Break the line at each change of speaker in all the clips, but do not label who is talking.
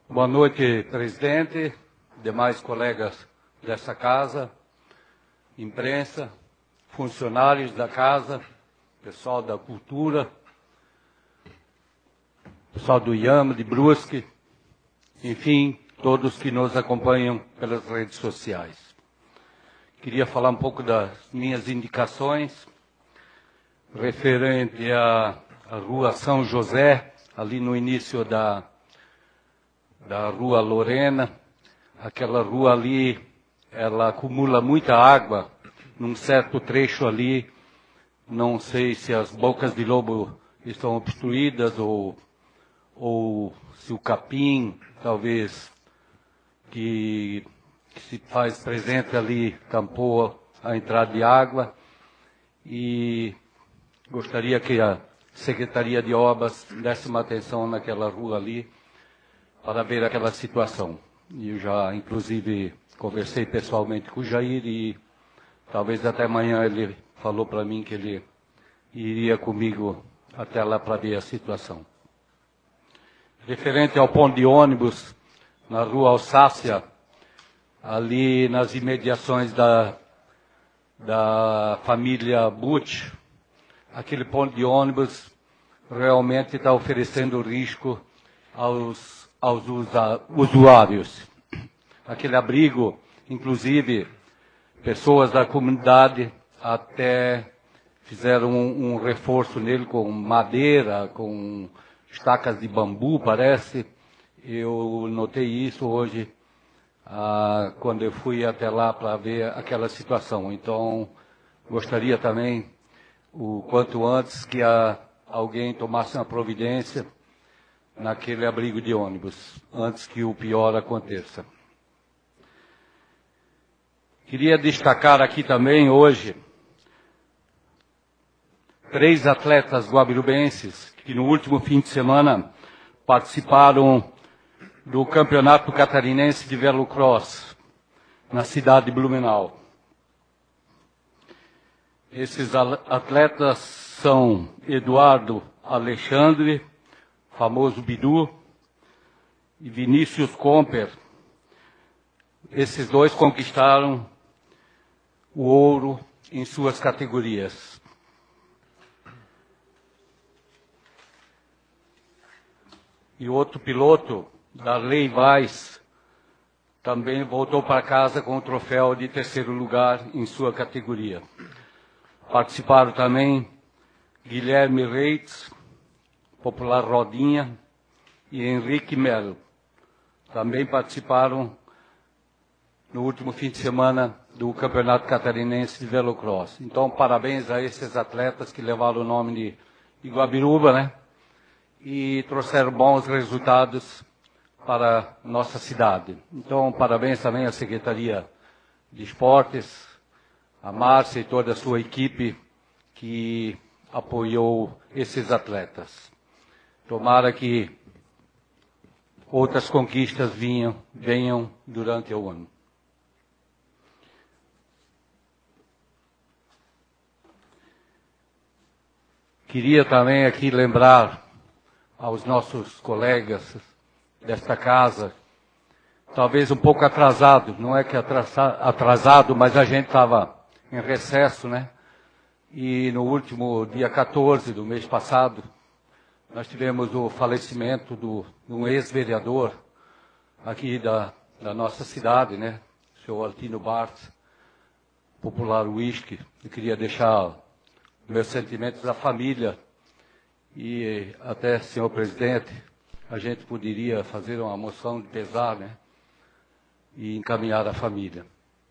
Boa noite, presidente, demais colegas dessa casa, imprensa, funcionários da casa, pessoal da cultura, pessoal do IAM, de Brusque, enfim, todos que nos acompanham pelas redes sociais. Queria falar um pouco das minhas indicações, referente à Rua São José, ali no início da Rua Lorena. Aquela rua ali, ela acumula muita água, num certo trecho ali, não sei se as bocas de lobo estão obstruídas ou se o capim, talvez, que se faz presente ali, tampou a entrada de água. E gostaria que a Secretaria de Obras desse uma atenção naquela rua ali, para ver aquela situação. E eu já, inclusive, conversei pessoalmente com o Jair e talvez até amanhã ele falou para mim que ele iria comigo até lá para ver a situação. Referente ao ponto de ônibus, na Rua Alsácia, ali nas imediações da família Butch, aquele ponto de ônibus realmente está oferecendo risco aos usuários. Aquele abrigo, inclusive, pessoas da comunidade até fizeram um reforço nele com madeira, com estacas de bambu, parece. Eu notei isso hoje, quando eu fui até lá para ver aquela situação. Então, gostaria também, o quanto antes, que alguém tomasse uma providência naquele abrigo de ônibus, antes que o pior aconteça. Queria destacar aqui também, hoje, 3 atletas guabirubenses que no último fim de semana participaram do Campeonato Catarinense de Velocross, na cidade de Blumenau. Esses atletas são Eduardo Alexandre, famoso Bidu, e Vinícius Comper. Esses dois conquistaram o ouro em suas categorias. E outro piloto, Darley Weiss, também voltou para casa com o troféu de 3º lugar em sua categoria. Participaram também Guilherme Reitz, popular Rodinha, e Henrique Melo. Também participaram no último fim de semana do Campeonato Catarinense de Velocross. Então, parabéns a esses atletas que levaram o nome de Guabiruba, né? E trouxeram bons resultados para nossa cidade. Então, parabéns também à Secretaria de Esportes, a Márcia e toda a sua equipe que apoiou esses atletas. Tomara que outras conquistas venham durante o ano. Queria também aqui lembrar aos nossos colegas desta casa, talvez um pouco atrasado, não é que atrasado, mas a gente estava em recesso, né? E no último dia 14 do mês passado, nós tivemos o falecimento de um ex-vereador aqui da nossa cidade, né? O senhor Altino Bartz, popular Whisky. Eu queria deixar meus sentimentos à família e até, senhor presidente, a gente poderia fazer uma moção de pesar, né? E encaminhar a família.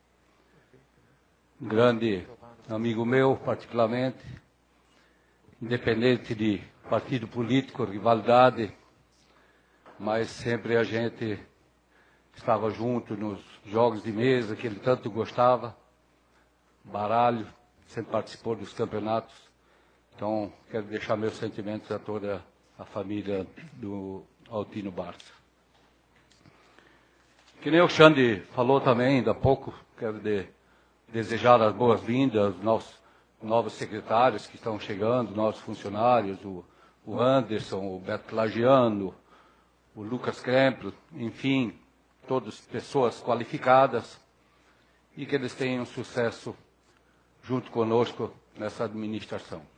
Um grande amigo meu, particularmente, independente de partido político, rivalidade, mas sempre a gente estava junto nos jogos de mesa que ele tanto gostava, baralho, sempre participou dos campeonatos. Então, quero deixar meus sentimentos a toda a família do Altino Barça. Que nem o Xande falou também, ainda há pouco, quero desejar as boas-vindas aos novos secretários que estão chegando, novos funcionários, o Anderson, o Beto Lagiano, o Lucas Krempel, enfim, todas pessoas qualificadas, e que eles tenham sucesso junto conosco nessa administração.